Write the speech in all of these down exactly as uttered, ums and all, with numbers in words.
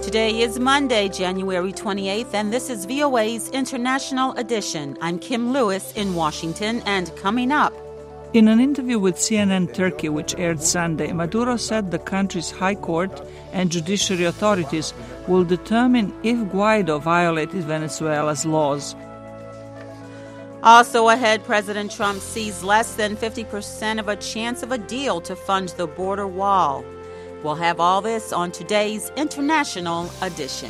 Today is Monday, January twenty-eighth, and this is V O A's International Edition. I'm Kim Lewis in Washington, and coming up. In an interview with C N N Turkey, which aired Sunday, Maduro said the country's high court and judiciary authorities will determine if Guaido violated Venezuela's laws. Also ahead, President Trump sees less than fifty percent of a chance of a deal to fund the border wall. We'll have all this on today's International Edition.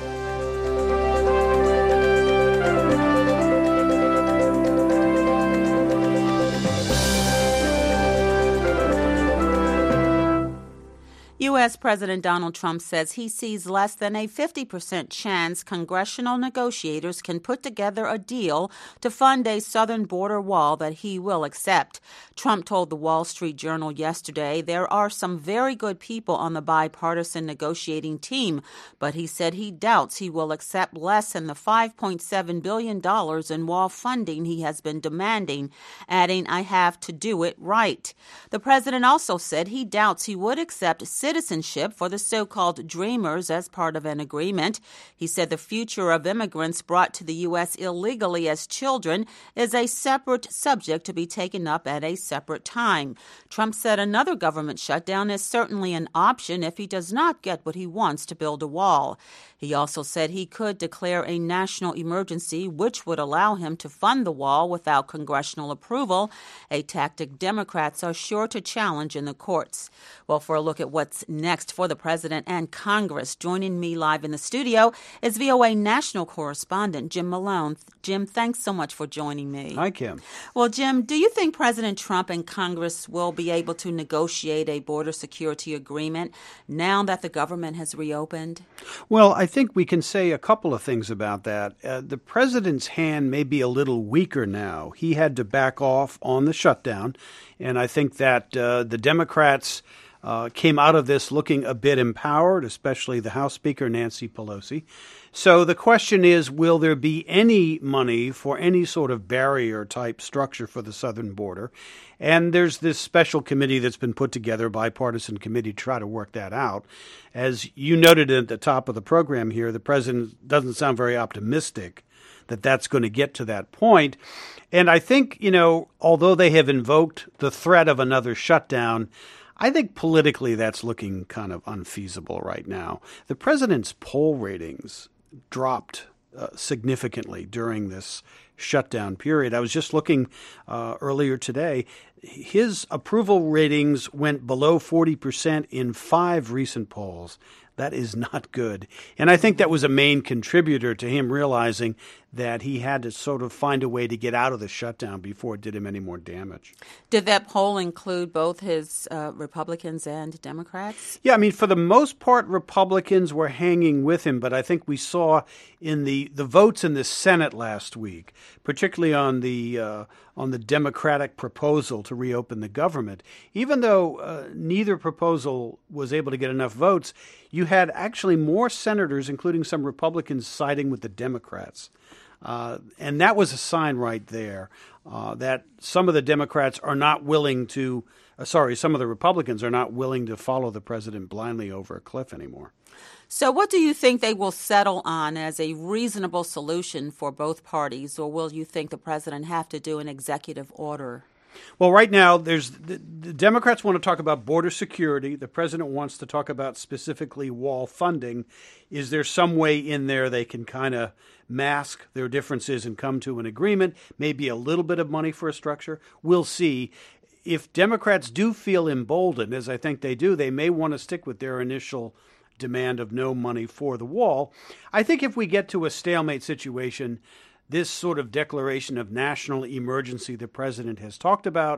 U S. President Donald Trump says he sees less than a fifty percent chance congressional negotiators can put together a deal to fund a southern border wall that he will accept. Trump told the Wall Street Journal yesterday there are some very good people on the bipartisan negotiating team, but he said he doubts he will accept less than the five point seven billion dollars in wall funding he has been demanding, adding, "I have to do it right." The president also said he doubts he would accept citizenship for the so-called Dreamers as part of an agreement. He said the future of immigrants brought to the U S illegally as children is a separate subject to be taken up at a separate time. Trump said another government shutdown is certainly an option if he does not get what he wants to build a wall. He also said he could declare a national emergency, which would allow him to fund the wall without congressional approval, a tactic Democrats are sure to challenge in the courts. Well, for a look at what's next for the president and Congress, joining me live in the studio is V O A national correspondent Jim Malone. Jim, thanks so much for joining me. Hi, Kim. Well, Jim, do you think President Trump and Congress will be able to negotiate a border security agreement now that the government has reopened? Well, I think we can say a couple of things about that. Uh, the president's hand may be a little weaker now. He had to back off on the shutdown, and I think that uh, the Democrats Uh, came out of this looking a bit empowered, especially the House Speaker, Nancy Pelosi. So the question is, will there be any money for any sort of barrier-type structure for the southern border? And there's this special committee that's been put together, bipartisan committee, to try to work that out. As you noted at the top of the program here, the president doesn't sound very optimistic that that's going to get to that point. And I think, you know, although they have invoked the threat of another shutdown, I think politically that's looking kind of unfeasible right now. The president's poll ratings dropped uh, significantly during this shutdown period. I was just looking uh, earlier today. His approval ratings went below forty percent in five recent polls. That is not good. And I think that was a main contributor to him realizing that he had to sort of find a way to get out of the shutdown before it did him any more damage. Did that poll include both his uh, Republicans and Democrats? Yeah, I mean, for the most part, Republicans were hanging with him, but I think we saw in the, the votes in the Senate last week, particularly on the uh, on the Democratic proposal to reopen the government, even though uh, neither proposal was able to get enough votes, you had actually more senators, including some Republicans, siding with the Democrats. Uh, and that was a sign right there uh, that some of the Democrats are not willing to, uh, sorry, some of the Republicans are not willing to follow the president blindly over a cliff anymore. So what do you think they will settle on as a reasonable solution for both parties, or will you think the president have to do an executive order? Well, right now, there's the, the Democrats want to talk about border security. The president wants to talk about specifically wall funding. Is there some way in there they can kind of mask their differences and come to an agreement? Maybe a little bit of money for a structure? We'll see. If Democrats do feel emboldened, as I think they do, they may want to stick with their initial demand of no money for the wall. I think if we get to a stalemate situation, this sort of declaration of national emergency the president has talked about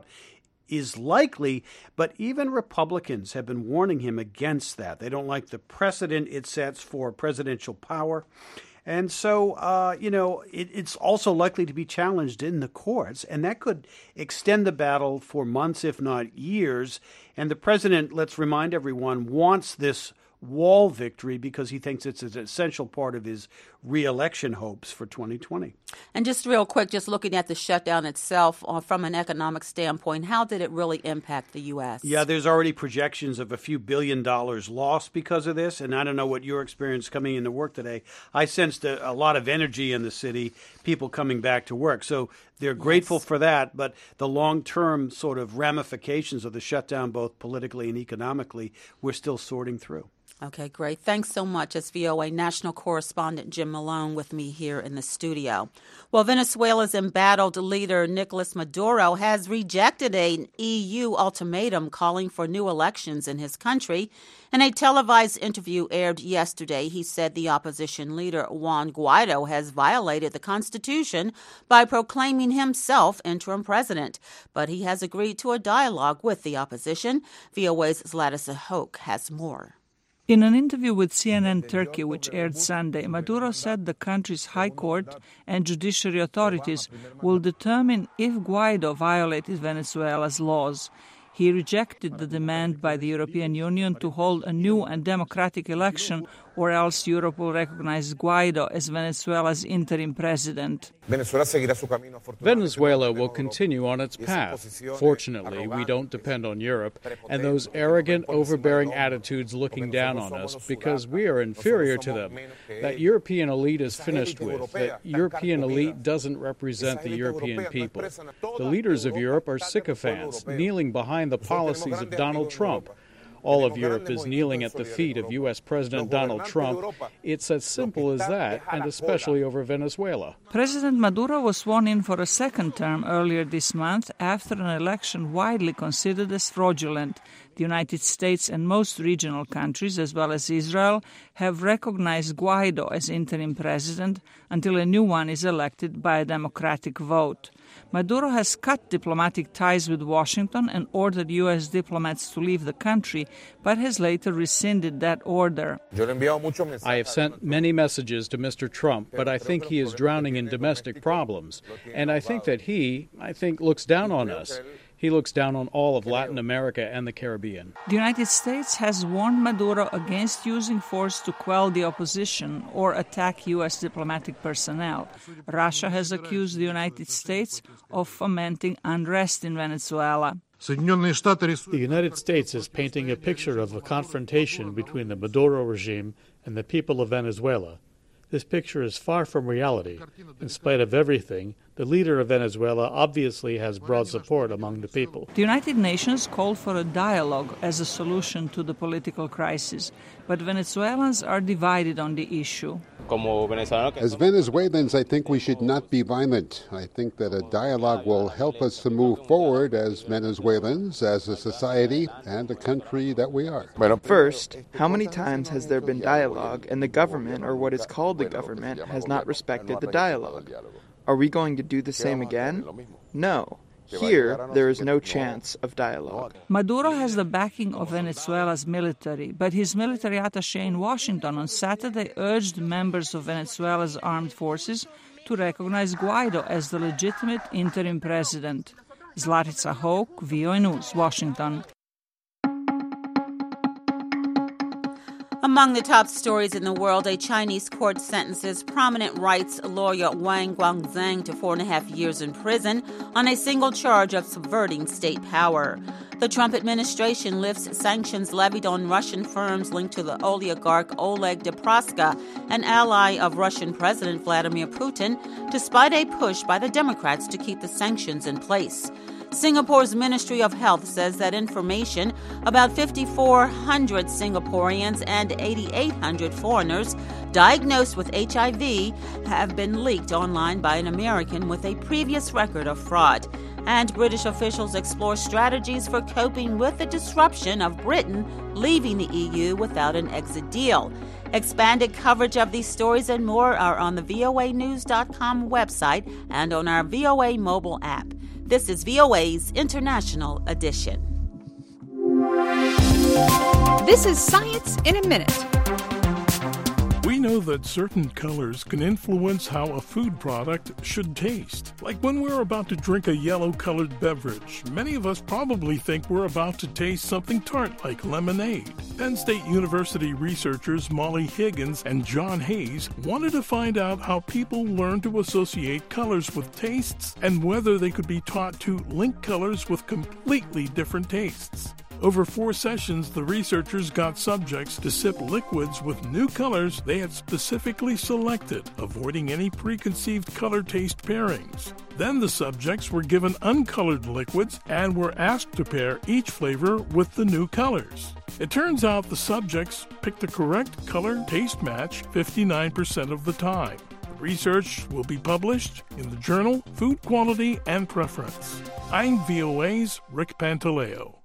is likely, but even Republicans have been warning him against that. They don't like the precedent it sets for presidential power. And so, uh, you know, it, it's also likely to be challenged in the courts, and that could extend the battle for months, if not years. And the president, let's remind everyone, wants this wall victory because he thinks it's an essential part of his re-election hopes for twenty twenty. And just real quick, just looking at the shutdown itself uh, from an economic standpoint, how did it really impact the U S? Yeah, there's already projections of a few billion dollars lost because of this, and I don't know what your experience coming into work today. I sensed a, a lot of energy in the city, people coming back to work. So they're grateful yes. for that, but the long-term sort of ramifications of the shutdown, both politically and economically, we're still sorting through. Okay, great. Thanks so much. It's V O A national correspondent Jim Malone with me here in the studio. Well, Venezuela's embattled leader Nicolas Maduro has rejected an E U ultimatum calling for new elections in his country. In a televised interview aired yesterday, he said the opposition leader Juan Guaido has violated the Constitution by proclaiming himself interim president. But he has agreed to a dialogue with the opposition. V O A's Zlatisa Hoke has more. In an interview with C N N Turkey, which aired Sunday, Maduro said the country's high court and judiciary authorities will determine if Guaido violated Venezuela's laws. He rejected the demand by the European Union to hold a new and democratic election, or else Europe will recognize Guaido as Venezuela's interim president. Venezuela will continue on its path. Fortunately, we don't depend on Europe and those arrogant, overbearing attitudes looking down on us because we are inferior to them. That European elite is finished with. That European elite doesn't represent the European people. The leaders of Europe are sycophants, kneeling behind the policies of Donald Trump. All of Europe is kneeling at the feet of U S President Donald Trump. It's as simple as that, and especially over Venezuela. President Maduro was sworn in for a second term earlier this month after an election widely considered as fraudulent. The United States and most regional countries, as well as Israel, have recognized Guaido as interim president until a new one is elected by a democratic vote. Maduro has cut diplomatic ties with Washington and ordered U S diplomats to leave the country, but has later rescinded that order. I have sent many messages to Mister Trump, but I think he is drowning in domestic problems. And I think that he, I think, looks down on us. He looks down on all of Latin America and the Caribbean. The United States has warned Maduro against using force to quell the opposition or attack U S diplomatic personnel. Russia has accused the United States of fomenting unrest in Venezuela. The United States is painting a picture of a confrontation between the Maduro regime and the people of Venezuela. This picture is far from reality. In spite of everything, the leader of Venezuela obviously has broad support among the people. The United Nations called for a dialogue as a solution to the political crisis, but Venezuelans are divided on the issue. As Venezuelans, I think we should not be violent. I think that a dialogue will help us to move forward as Venezuelans, as a society, and a country that we are. First, how many times has there been dialogue and the government, or what is called the government, has not respected the dialogue? Are we going to do the same again? No. Here, there is no chance of dialogue. Maduro has the backing of Venezuela's military, but his military attaché in Washington on Saturday urged members of Venezuela's armed forces to recognize Guaido as the legitimate interim president. Zlatisa Hoke, V O A News, Washington. Among the top stories in the world, a Chinese court sentences prominent rights lawyer Wang Guangzheng to four and a half years in prison on a single charge of subverting state power. The Trump administration lifts sanctions levied on Russian firms linked to the oligarch Oleg Deripaska, an ally of Russian President Vladimir Putin, despite a push by the Democrats to keep the sanctions in place. Singapore's Ministry of Health says that information about five thousand four hundred Singaporeans and eight thousand eight hundred foreigners diagnosed with H I V have been leaked online by an American with a previous record of fraud. And British officials explore strategies for coping with the disruption of Britain leaving the E U without an exit deal. Expanded coverage of these stories and more are on the V O A news dot com website and on our V O A mobile app. This is V O A's International Edition. This is Science in a Minute. We know that certain colors can influence how a food product should taste. Like when we're about to drink a yellow-colored beverage, many of us probably think we're about to taste something tart like lemonade. Penn State University researchers Molly Higgins and John Hayes wanted to find out how people learn to associate colors with tastes and whether they could be taught to link colors with completely different tastes. Over four sessions, the researchers got subjects to sip liquids with new colors they had specifically selected, avoiding any preconceived color-taste pairings. Then the subjects were given uncolored liquids and were asked to pair each flavor with the new colors. It turns out the subjects picked the correct color-taste match fifty-nine percent of the time. The research will be published in the journal Food Quality and Preference. I'm V O A's Rick Pantaleo.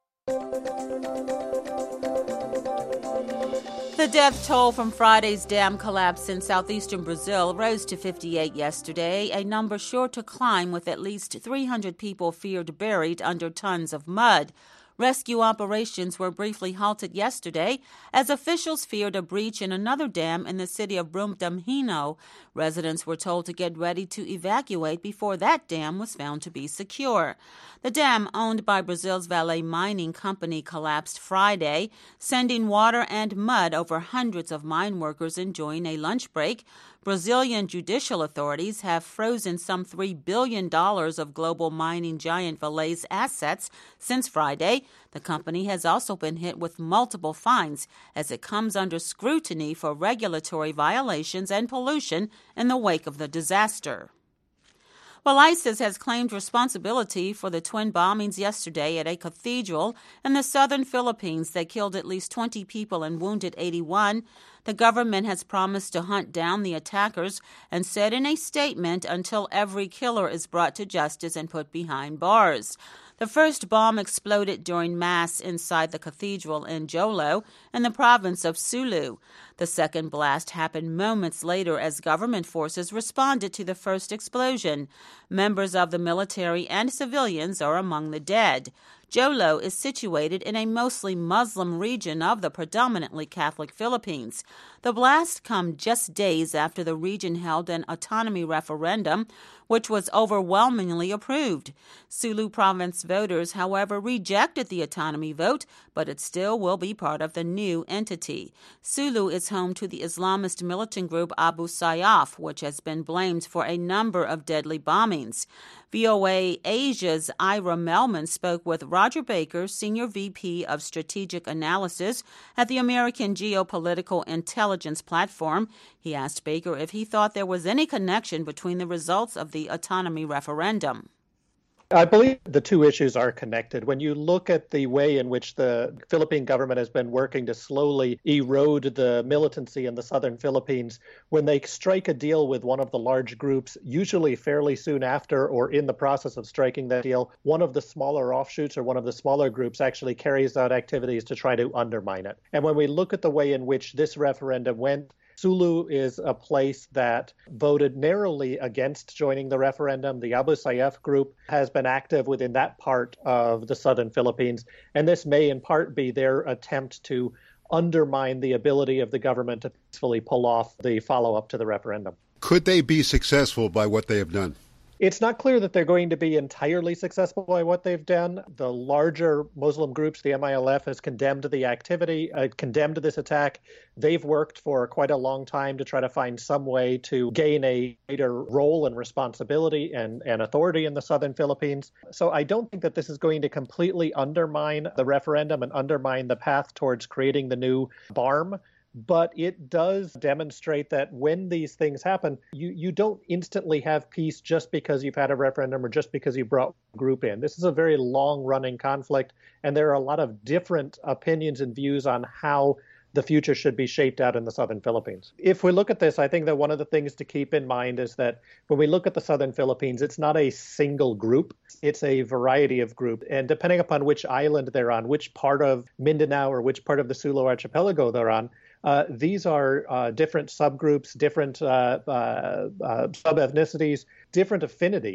The death toll from Friday's dam collapse in southeastern Brazil rose to fifty-eight yesterday, a number sure to climb with at least three hundred people feared buried under tons of mud. Rescue operations were briefly halted yesterday as officials feared a breach in another dam in the city of Brumadinho. Residents were told to get ready to evacuate before that dam was found to be secure. The dam, owned by Brazil's Vale mining company, collapsed Friday, sending water and mud over hundreds of mine workers enjoying a lunch break. Brazilian judicial authorities have frozen some three billion dollars of global mining giant Vale's assets since Friday. The company has also been hit with multiple fines as it comes under scrutiny for regulatory violations and pollution in the wake of the disaster. Well, ISIS has claimed responsibility for the twin bombings yesterday at a cathedral in the southern Philippines that killed at least twenty people and wounded eighty-one. The government has promised to hunt down the attackers and said in a statement until every killer is brought to justice and put behind bars. The first bomb exploded during Mass inside the cathedral in Jolo in the province of Sulu. The second blast happened moments later as government forces responded to the first explosion. Members of the military and civilians are among the dead. Jolo is situated in a mostly Muslim region of the predominantly Catholic Philippines. The blast comes just days after the region held an autonomy referendum, which was overwhelmingly approved. Sulu province voters, however, rejected the autonomy vote, but it still will be part of the new entity. Sulu is home to the Islamist militant group Abu Sayyaf, which has been blamed for a number of deadly bombings. V O A Asia's Ira Melman spoke with Roger Baker, Senior V P of Strategic Analysis at the American Geopolitical Intelligence Platform. He asked Baker if he thought there was any connection between the results of the autonomy referendum. I believe the two issues are connected. When you look at the way in which the Philippine government has been working to slowly erode the militancy in the southern Philippines, when they strike a deal with one of the large groups, usually fairly soon after or in the process of striking that deal, one of the smaller offshoots or one of the smaller groups actually carries out activities to try to undermine it. And when we look at the way in which this referendum went, Sulu is a place that voted narrowly against joining the referendum. The Abu Sayyaf group has been active within that part of the southern Philippines, and this may in part be their attempt to undermine the ability of the government to peacefully pull off the follow-up to the referendum. Could they be successful by what they have done? It's not clear that they're going to be entirely successful by what they've done. The larger Muslim groups, the M I L F, has condemned the activity, uh, condemned this attack. They've worked for quite a long time to try to find some way to gain a greater role and responsibility and, and authority in the southern Philippines. So I don't think that this is going to completely undermine the referendum and undermine the path towards creating the new B A R M. But it does demonstrate that when these things happen, you, you don't instantly have peace just because you've had a referendum or just because you brought a group in. This is a very long-running conflict, and there are a lot of different opinions and views on how the future should be shaped out in the southern Philippines. If we look at this, I think that one of the things to keep in mind is that when we look at the southern Philippines, it's not a single group. It's a variety of groups. And depending upon which island they're on, which part of Mindanao or which part of the Sulu archipelago they're on, Uh, these are uh, different subgroups, different uh, uh, uh, sub-ethnicities, different affinities.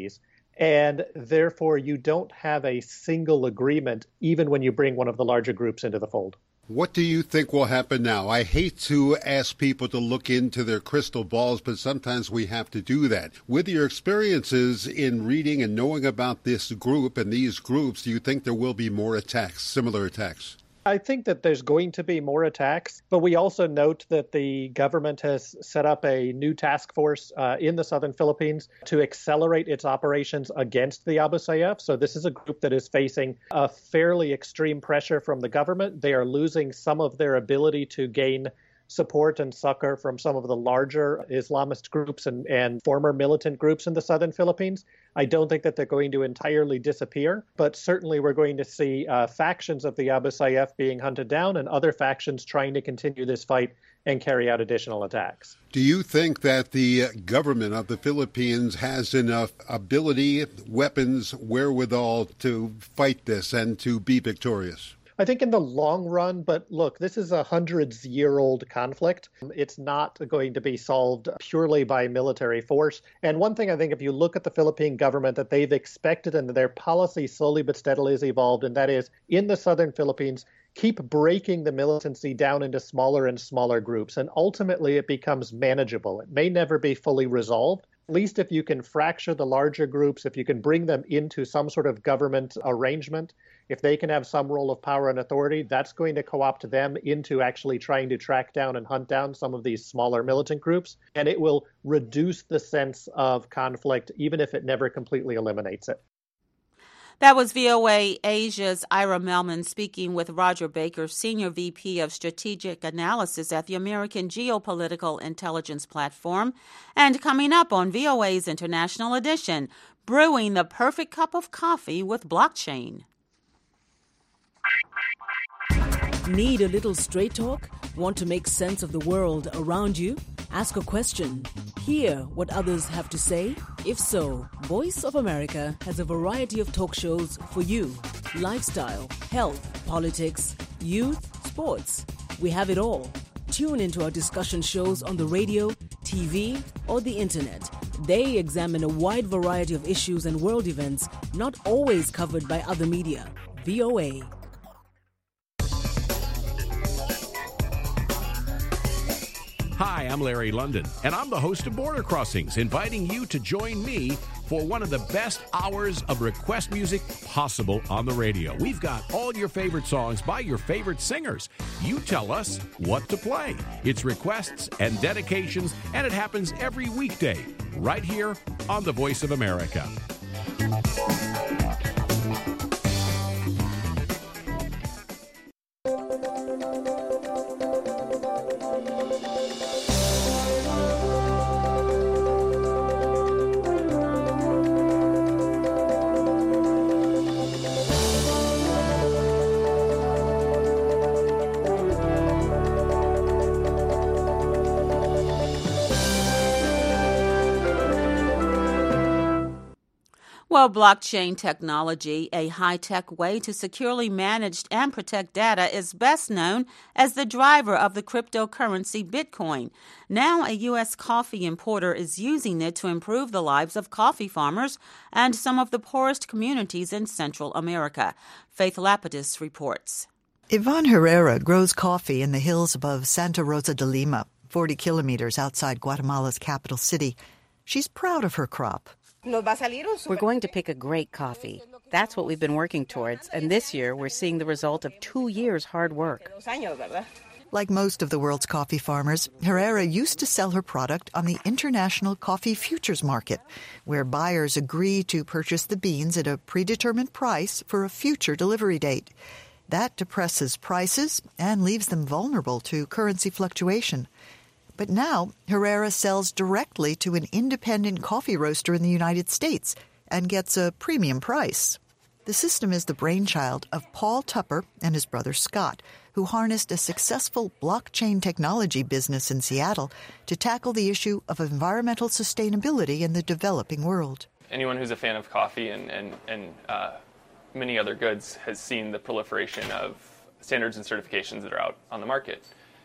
And therefore, you don't have a single agreement, even when you bring one of the larger groups into the fold. What do you think will happen now? I hate to ask people to look into their crystal balls, but sometimes we have to do that. With your experiences in reading and knowing about this group and these groups, do you think there will be more attacks, similar attacks? I think that there's going to be more attacks, but we also note that the government has set up a new task force uh, in the southern Philippines to accelerate its operations against the Abu Sayyaf. So this is a group that is facing a fairly extreme pressure from the government. They are losing some of their ability to gain support and succor from some of the larger Islamist groups and, and former militant groups in the southern Philippines. I don't think that they're going to entirely disappear, but certainly we're going to see uh, factions of the Abu Sayyaf being hunted down and other factions trying to continue this fight and carry out additional attacks. Do you think that the government of the Philippines has enough ability, weapons, wherewithal to fight this and to be victorious? I think in the long run, but look, this is a hundreds-year-old conflict. It's not going to be solved purely by military force. And one thing I think if you look at the Philippine government that they've expected and their policy slowly but steadily has evolved, and that is in the southern Philippines, keep breaking the militancy down into smaller and smaller groups. And ultimately, it becomes manageable. It may never be fully resolved. At least if you can fracture the larger groups, if you can bring them into some sort of government arrangement, if they can have some role of power and authority, that's going to co-opt them into actually trying to track down and hunt down some of these smaller militant groups. And it will reduce the sense of conflict, even if it never completely eliminates it. That was V O A Asia's Ira Melman speaking with Roger Baker, Senior V P of Strategic Analysis at the American Geopolitical Intelligence Platform. And coming up on V O A's International Edition, brewing the perfect cup of coffee with blockchain. Need a little straight talk? Want to make sense of the world around you? Ask a question. Hear what others have to say? If so, Voice of America has a variety of talk shows for you. Lifestyle, health, politics, youth, sports. We have it all. Tune into our discussion shows on the radio, T V, or the internet. They examine a wide variety of issues and world events not always covered by other media. V O A. Hi, I'm Larry London, and I'm the host of Border Crossings, inviting you to join me for one of the best hours of request music possible on the radio. We've got all your favorite songs by your favorite singers. You tell us what to play. It's requests and dedications, and it happens every weekday right here on the Voice of America. Well, blockchain technology, a high-tech way to securely manage and protect data, is best known as the driver of the cryptocurrency Bitcoin. Now, a U S coffee importer is using it to improve the lives of coffee farmers and some of the poorest communities in Central America. Faith Lapidus reports. Yvonne Herrera grows coffee in the hills above Santa Rosa de Lima, forty kilometers outside Guatemala's capital city. She's proud of her crop. We're going to pick a great coffee. That's what we've been working towards, and this year we're seeing the result of two years' hard work. Like most of the world's coffee farmers, Herrera used to sell her product on the International Coffee Futures Market, where buyers agree to purchase the beans at a predetermined price for a future delivery date. That depresses prices and leaves them vulnerable to currency fluctuation. But now, Herrera sells directly to an independent coffee roaster in the United States and gets a premium price. The system is the brainchild of Paul Tupper and his brother Scott, who harnessed a successful blockchain technology business in Seattle to tackle the issue of environmental sustainability in the developing world. Anyone who's a fan of coffee and, and, and uh, many other goods has seen the proliferation of standards and certifications that are out on the market.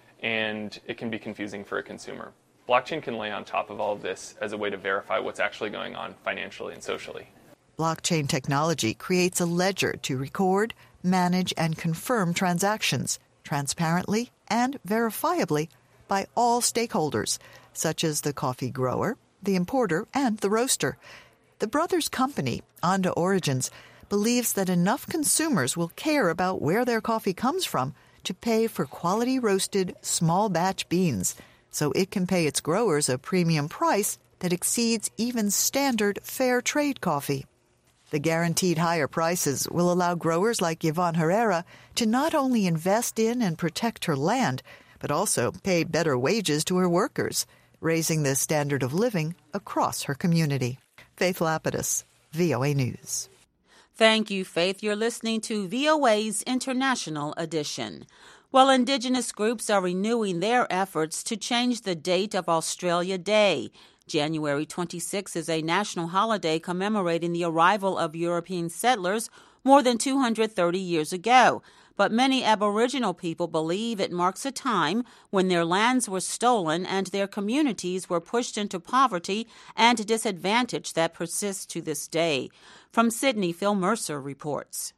And it can be confusing for a consumer. Blockchain can lay on top of all of this as a way to verify what's actually going on financially and socially. Blockchain technology creates a ledger to record, manage, and confirm transactions transparently and verifiably by all stakeholders, such as the coffee grower, the importer, and the roaster. The brothers' company, Onda Origins, believes that enough consumers will care about where their coffee comes from to pay for quality roasted small batch beans, so it can pay its growers a premium price that exceeds even standard fair trade coffee. The guaranteed higher prices will allow growers like Yvonne Herrera to not only invest in and protect her land, but also pay better wages to her workers, raising the standard of living across her community. Faith Lapidus, V O A News. Thank you, Faith. You're listening to V O A's International Edition. Well, Indigenous groups are renewing their efforts to change the date of Australia Day. January twenty-sixth is a national holiday commemorating the arrival of European settlers more than two hundred thirty years ago. But many Aboriginal people believe it marks a time when their lands were stolen and their communities were pushed into poverty and disadvantage that persists to this day. From Sydney, Phil Mercer reports.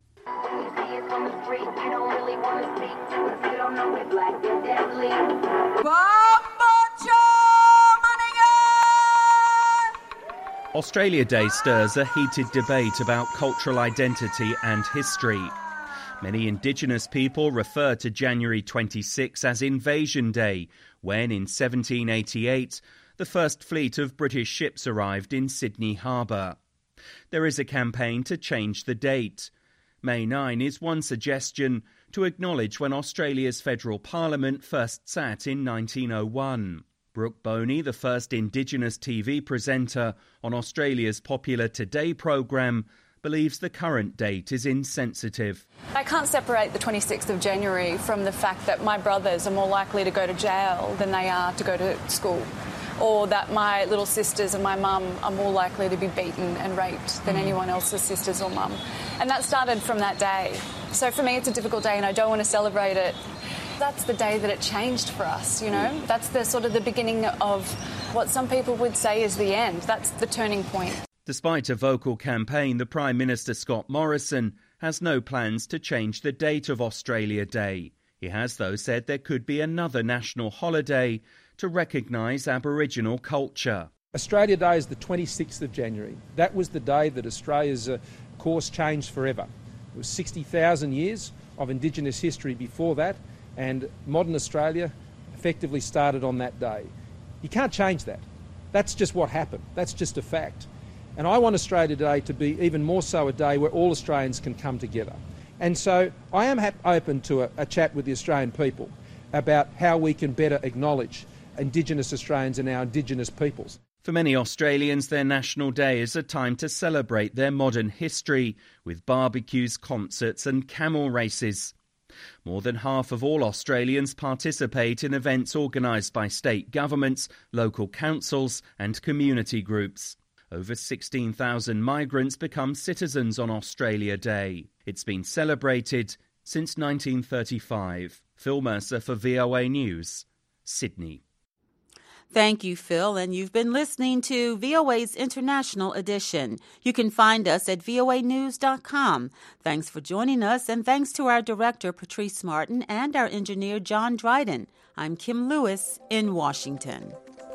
Australia Day stirs a heated debate about cultural identity and history. Many Indigenous people refer to January twenty-sixth as Invasion Day, when in seventeen eighty-eight the first fleet of British ships arrived in Sydney Harbour. There is a campaign to change the date. May ninth is one suggestion to acknowledge when Australia's federal parliament first sat in nineteen oh one. Brooke Boney, the first Indigenous T V presenter on Australia's popular Today programme, believes the current date is insensitive. I can't separate the twenty-sixth of January from the fact that my brothers are more likely to go to jail than they are to go to school, or that my little sisters and my mum are more likely to be beaten and raped than anyone else's sisters or mum. And that started from that day. So for me it's a difficult day and I don't want to celebrate it. That's the day that it changed for us, you know. That's the sort of the beginning of what some people would say is the end. That's the turning point. Despite a vocal campaign, the Prime Minister Scott Morrison has no plans to change the date of Australia Day. He has, though, said there could be another national holiday to recognise Aboriginal culture. Australia Day is the twenty-sixth of January. That was the day that Australia's uh, course changed forever. It was sixty thousand years of Indigenous history before that, and modern Australia effectively started on that day. You can't change that. That's just what happened. That's just a fact. And I want Australia Day to be even more so a day where all Australians can come together. And so I am hap- open to a, a chat with the Australian people about how we can better acknowledge Indigenous Australians and our Indigenous peoples. For many Australians, their National Day is a time to celebrate their modern history with barbecues, concerts and camel races. More than half of all Australians participate in events organised by state governments, local councils and community groups. Over sixteen thousand migrants become citizens on Australia Day. It's been celebrated since nineteen thirty-five. Phil Mercer for V O A News, Sydney. Thank you, Phil, and you've been listening to V O A's International Edition. You can find us at V O A news dot com. Thanks for joining us, and thanks to our director, Patrice Martin, and our engineer, John Dryden. I'm Kim Lewis in Washington.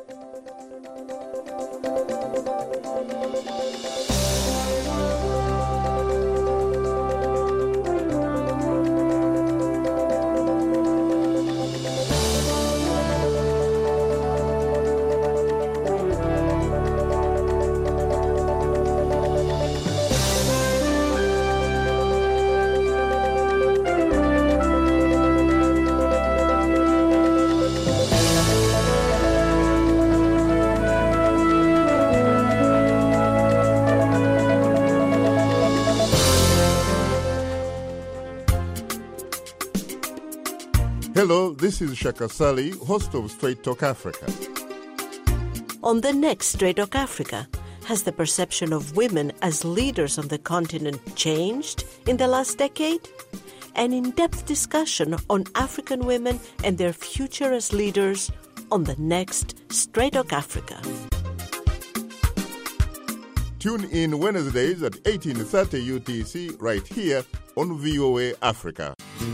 Hello, this is Shaka Sali, host of Straight Talk Africa. On the next Straight Talk Africa, has the perception of women as leaders on the continent changed in the last decade? An in-depth discussion on African women and their future as leaders on the next Straight Talk Africa. Tune in Wednesdays at eighteen thirty U T C right here on V O A Africa.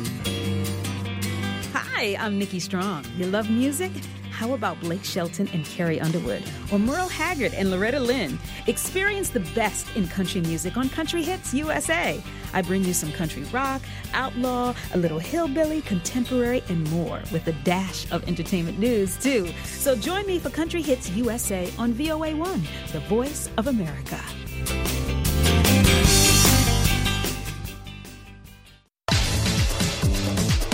Hi, I'm Nikki Strong. You love music? How about Blake Shelton and Carrie Underwood? Or Merle Haggard and Loretta Lynn? Experience the best in country music on Country Hits U S A. I bring you some country rock, outlaw, a little hillbilly, contemporary, and more, with a dash of entertainment news, too. So join me for Country Hits U S A on V O A one, the voice of America.